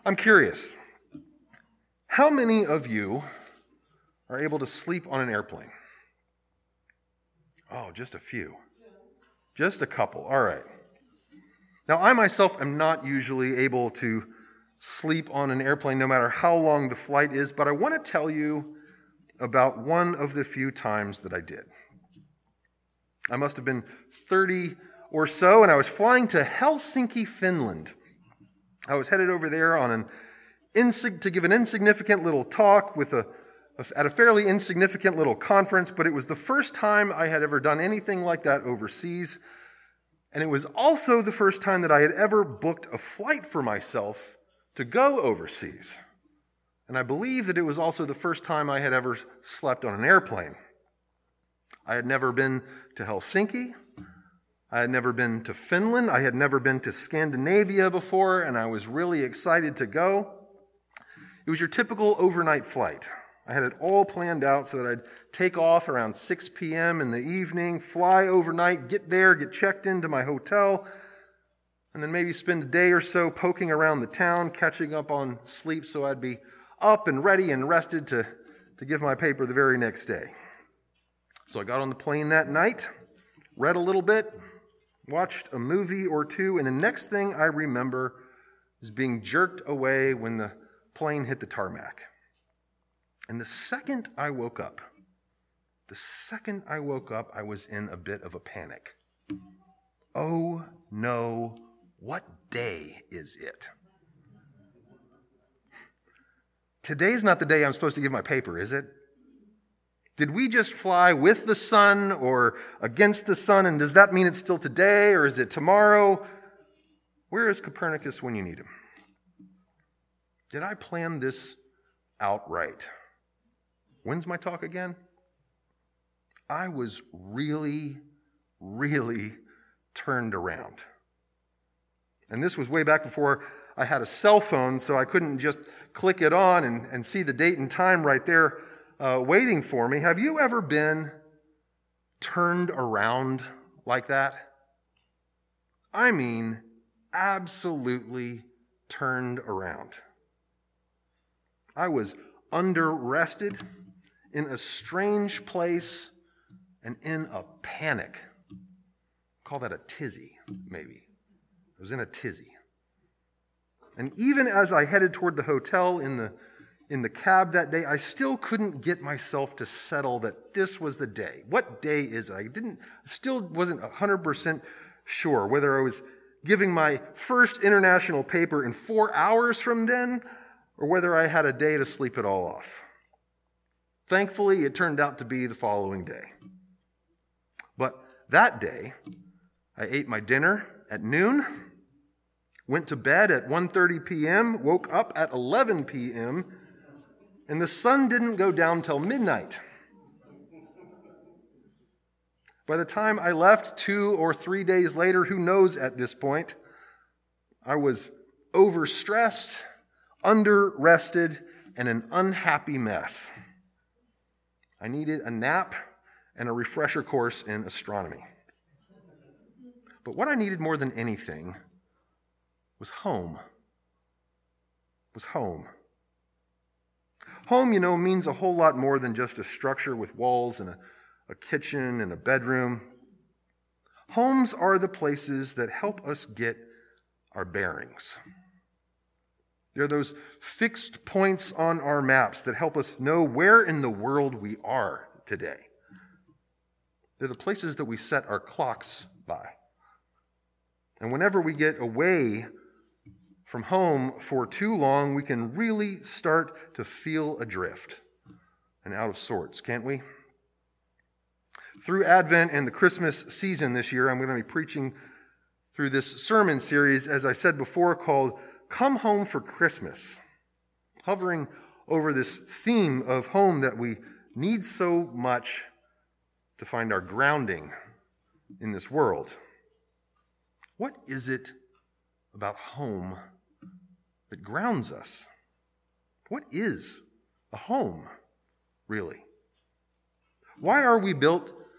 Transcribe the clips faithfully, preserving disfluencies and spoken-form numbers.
I'm curious, how many of you are able to sleep on an airplane? Oh, just a few. Just a couple. All right. Now, I myself am not usually able to sleep on an airplane no matter how long the flight is, but I want to tell you about one of the few times that I did. I must have been thirty or so, and I was flying to Helsinki, Finland. I was headed over there on an insig- to give an insignificant little talk with a, a at a fairly insignificant little conference, but it was the first time I had ever done anything like that overseas, and it was also the first time that I had ever booked a flight for myself to go overseas. And I believe that it was also the first time I had ever slept on an airplane. I had never been to Helsinki. I had never been to Finland. I had never been to Scandinavia before, and I was really excited to go. It was your typical overnight flight. I had it all planned out so that I'd take off around six p.m. in the evening, fly overnight, get there, get checked into my hotel, and then maybe spend a day or so poking around the town, catching up on sleep so I'd be up and ready and rested to, to give my paper the very next day. So I got on the plane that night, read a little bit, watched a movie or two, and the next thing I remember is being jerked away when the plane hit the tarmac. And the second I woke up, the second I woke up, I was in a bit of a panic. Oh no, what day is it? Today's not the day I'm supposed to give my paper, is it? Did we just fly with the sun or against the sun, and does that mean it's still today, or is it tomorrow? Where is Copernicus when you need him? Did I plan this out right? When's my talk again? I was really, really turned around. And this was way back before I had a cell phone, so I couldn't just click it on and, and see the date and time right there uh, waiting for me. Have you ever been turned around like that? I mean, absolutely turned around. I was under-rested, in a strange place, and in a panic. Call that a tizzy, maybe. I was in a tizzy. And even as I headed toward the hotel in the in the cab that day, I still couldn't get myself to settle that this was the day. What day is it? I didn't, still wasn't one hundred percent sure whether I was giving my first international paper in four hours from then, or whether I had a day to sleep it all off. Thankfully, it turned out to be the following day. But that day, I ate my dinner at noon, went to bed at one thirty p.m., woke up at eleven p.m., and the sun didn't go down till midnight. By the time I left two or three days later, who knows at this point, I was overstressed, under-rested, and an unhappy mess. I needed a nap and a refresher course in astronomy. But what I needed more than anything was home. Was home. Home, you know, means a whole lot more than just a structure with walls and a, a kitchen and a bedroom. Homes are the places that help us get our bearings. They're those fixed points on our maps that help us know where in the world we are today. They're the places that we set our clocks by. And whenever we get away from home for too long, we can really start to feel adrift and out of sorts, can't we? Through Advent and the Christmas season this year, I'm going to be preaching through this sermon series, as I said before, called Come Home for Christmas, hovering over this theme of home that we need so much to find our grounding in this world. What is it about home that grounds us? What is a home, really? Why are we built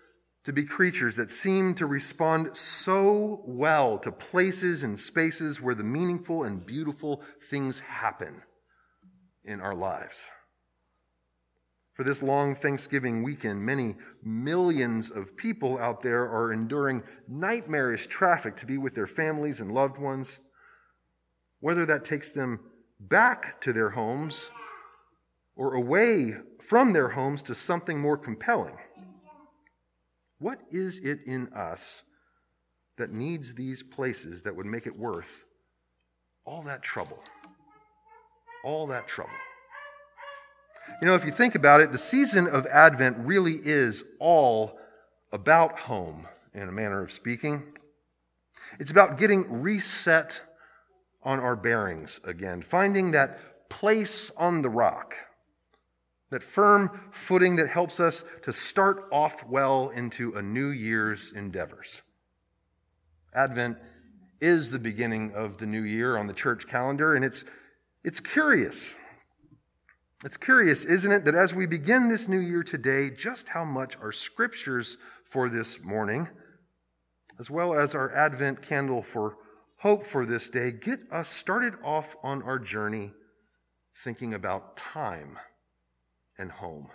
to be creatures that seem to respond so well to places and spaces where the meaningful and beautiful things happen in our lives. For this long Thanksgiving weekend, many millions of people out there are enduring nightmarish traffic to be with their families and loved ones, whether that takes them back to their homes or away from their homes to something more compelling. What is it in us that needs these places that would make it worth all that trouble? All that trouble. You know, if you think about it, the season of Advent really is all about home, in a manner of speaking. It's about getting reset on our bearings again, finding that place on the rock, that firm footing that helps us to start off well into a new year's endeavors. Advent is the beginning of the new year on the church calendar, and it's it's curious. It's curious, isn't it, that as we begin this new year today, just how much our scriptures for this morning, as well as our Advent candle for hope for this day, get us started off on our journey thinking about time and home.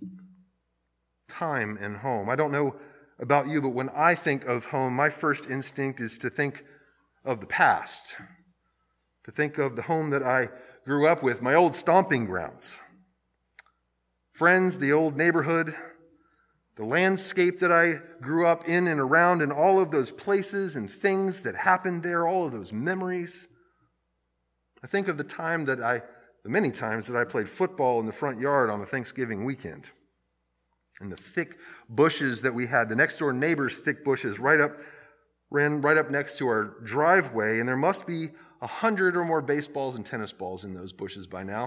Time and home. I don't know about you, but when I think of home, my first instinct is to think of the past, to think of the home that I grew up with, my old stomping grounds. Friends, the old neighborhood, the landscape that I grew up in and around, and all of those places and things that happened there, all of those memories. I think of the time that I, the many times that I played football in the front yard on a Thanksgiving weekend, and the thick bushes that we had, the next door neighbor's thick bushes right up, ran right up next to our driveway, and there must be a hundred or more baseballs and tennis balls in those bushes by now.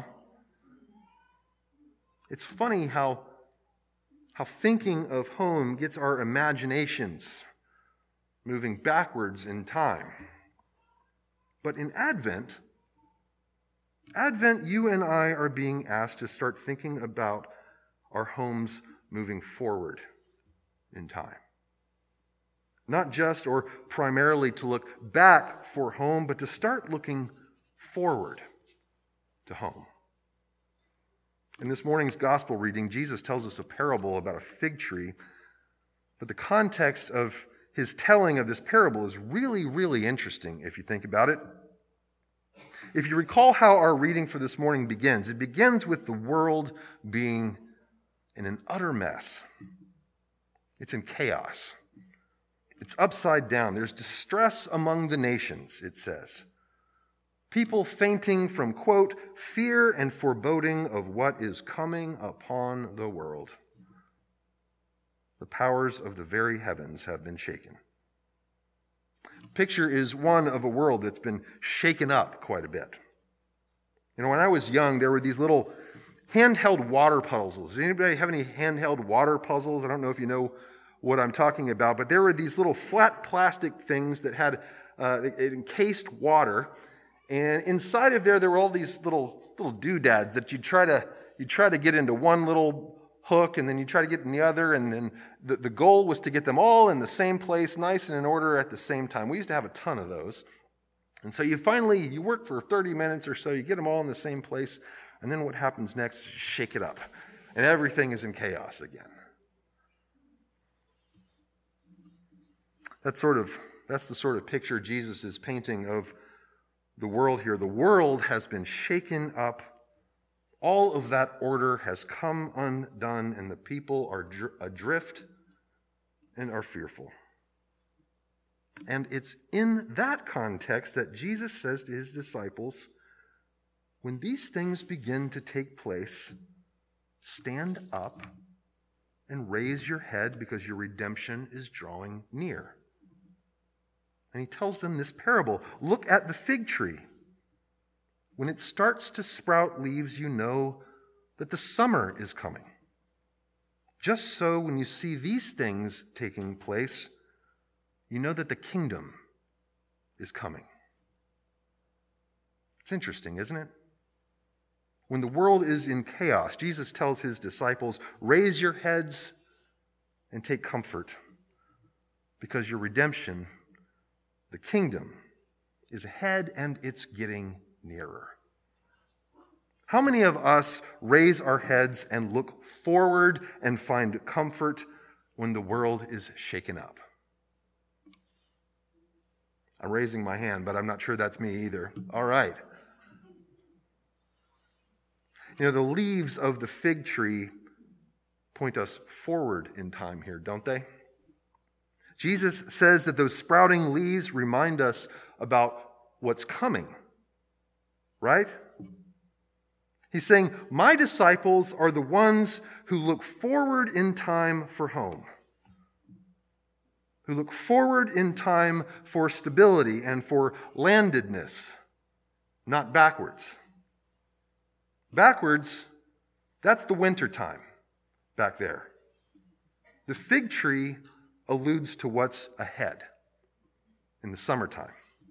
It's funny how, how thinking of home gets our imaginations moving backwards in time. But in Advent, Advent, you and I are being asked to start thinking about our homes moving forward in time. Not just or primarily to look back for home, but to start looking forward to home. In this morning's gospel reading, Jesus tells us a parable about a fig tree, but the context of his telling of this parable is really, really interesting if you think about it. If you recall how our reading for this morning begins, it begins with the world being in an utter mess. It's in chaos. It's upside down. There's distress among the nations, it says. People fainting from, quote, fear and foreboding of what is coming upon the world. The powers of the very heavens have been shaken. Picture is one of a world that's been shaken up quite a bit. You know, when I was young, there were these little handheld water puzzles. Does anybody have any handheld water puzzles? I don't know if you know what I'm talking about, but there were these little flat plastic things that had uh, it encased water, and inside of there, there were all these little little doodads that you try to you try to get into one little hook, and then you try to get in the other, and then the, the goal was to get them all in the same place, nice and in order at the same time. We used to have a ton of those, and so you finally you work for thirty minutes or so, you get them all in the same place, and then what happens next is you shake it up, and everything is in chaos again. That's sort of that's the sort of picture Jesus is painting of the world here. The world has been shaken up. All of that order has come undone, and the people are adrift and are fearful. And it's in that context that Jesus says to his disciples, when these things begin to take place, stand up and raise your head because your redemption is drawing near. And he tells them this parable. Look at the fig tree. When it starts to sprout leaves, you know that the summer is coming. Just so when you see these things taking place, you know that the kingdom is coming. It's interesting, isn't it? When the world is in chaos, Jesus tells his disciples, raise your heads and take comfort. because your redemption, the kingdom, is ahead and it's getting nearer. How many of us raise our heads and look forward and find comfort when the world is shaken up? I'm raising my hand, but I'm not sure that's me either. All right. You know, the leaves of the fig tree point us forward in time here, don't they? Jesus says that those sprouting leaves remind us about what's coming, right? He's saying, my disciples are the ones who look forward in time for home, who look forward in time for stability and for landedness, not backwards. Backwards, that's the winter time back there. The fig tree alludes to what's ahead in the summertime.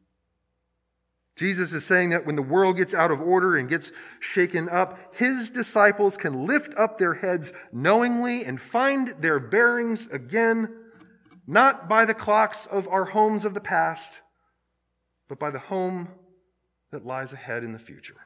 Jesus is saying that when the world gets out of order and gets shaken up, his disciples can lift up their heads knowingly and find their bearings again, not by the clocks of our homes of the past, but by the home that lies ahead in the future.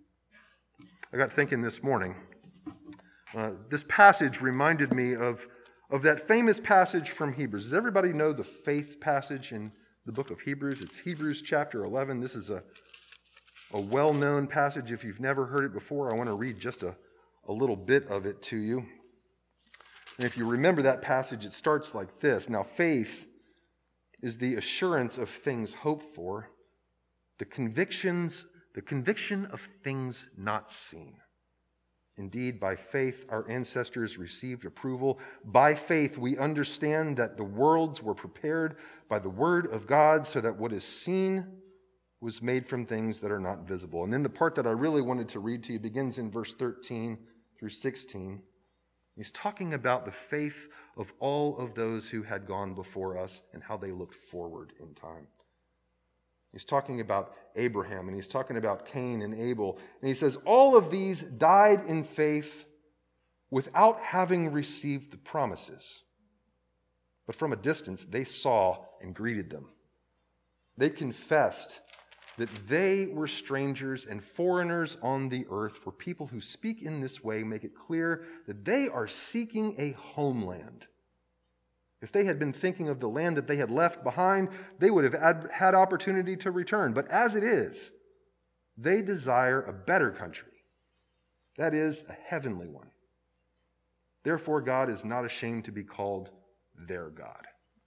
I got thinking this morning, uh, this passage reminded me of, of that famous passage from Hebrews. Does everybody know the faith passage in the book of Hebrews? It's Hebrews chapter eleven. This is a, a well-known passage. If you've never heard it before, I want to read just a, a little bit of it to you. And if you remember that passage, it starts like this. Now, faith is the assurance of things hoped for, the convictions, the conviction of things not seen. Indeed, by faith, our ancestors received approval. By faith, we understand that the worlds were prepared by the word of God, so that what is seen was made from things that are not visible. And then the part that I really wanted to read to you begins in verse thirteen through sixteen. He's talking about the faith of all of those who had gone before us and how they looked forward in time. He's talking about Abraham, and he's talking about Cain and Abel. And he says, all of these died in faith without having received the promises. But from a distance, they saw and greeted them. They confessed that they were strangers and foreigners on the earth. For people who speak in this way make it clear that they are seeking a homeland. If they had been thinking of the land that they had left behind, they would have had opportunity to return. But as it is, they desire a better country, that is, a heavenly one. Therefore, God is not ashamed to be called their God.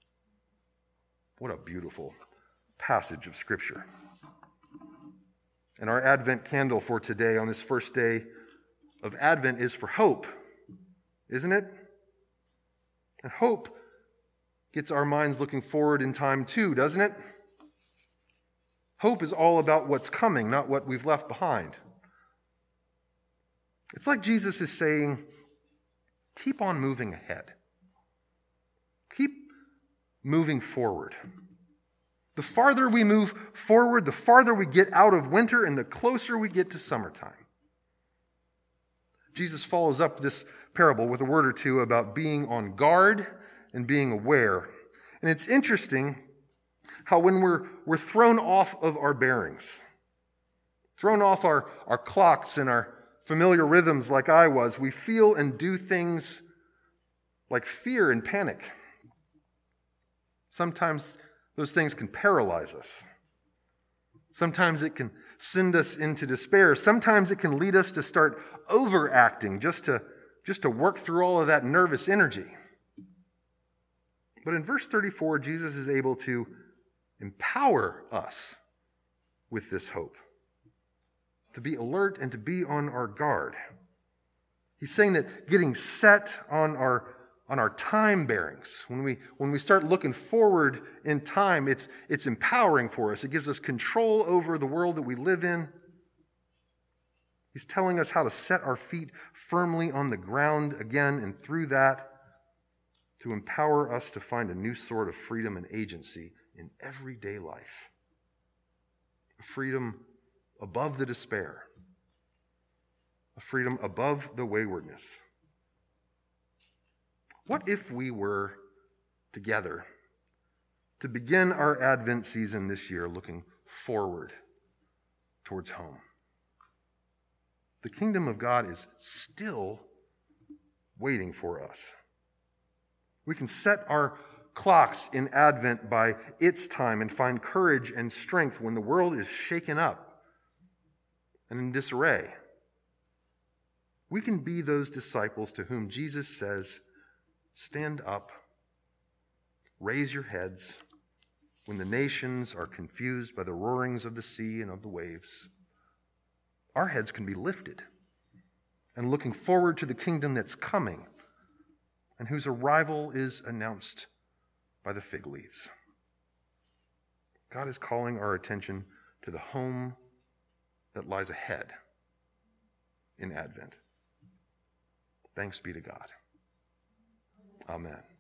What a beautiful passage of Scripture. And our Advent candle for today on this first day of Advent is for hope, isn't it? And hope gets our minds looking forward in time too, doesn't it? Hope is all about what's coming, not what we've left behind. It's like Jesus is saying, keep on moving ahead. Keep moving forward. The farther we move forward, the farther we get out of winter and the closer we get to summertime. Jesus follows up this parable with a word or two about being on guard and being aware. And it's interesting how when we're, we're thrown off of our bearings, thrown off our, our clocks and our familiar rhythms like I was, we feel and do things like fear and panic. Sometimes those things can paralyze us. Sometimes it can send us into despair. Sometimes it can lead us to start overacting just to, just to work through all of that nervous energy. But in verse thirty-four, Jesus is able to empower us with this hope, to be alert and to be on our guard. He's saying that getting set on our, on our time bearings, when we, when we start looking forward in time, it's, it's empowering for us. It gives us control over the world that we live in. He's telling us how to set our feet firmly on the ground again, and through that, to empower us to find a new sort of freedom and agency in everyday life. A freedom above the despair. A freedom above the waywardness. What if we were together to begin our Advent season this year looking forward towards home. The kingdom of God is still waiting for us. We can set our clocks in Advent by its time and find courage and strength when the world is shaken up and in disarray. We can be those disciples to whom Jesus says, "Stand up, raise your heads," when the nations are confused by the roarings of the sea and of the waves. Our heads can be lifted and looking forward to the kingdom that's coming and whose arrival is announced by the fig leaves. God is calling our attention to the home that lies ahead in Advent. Thanks be to God. Amen.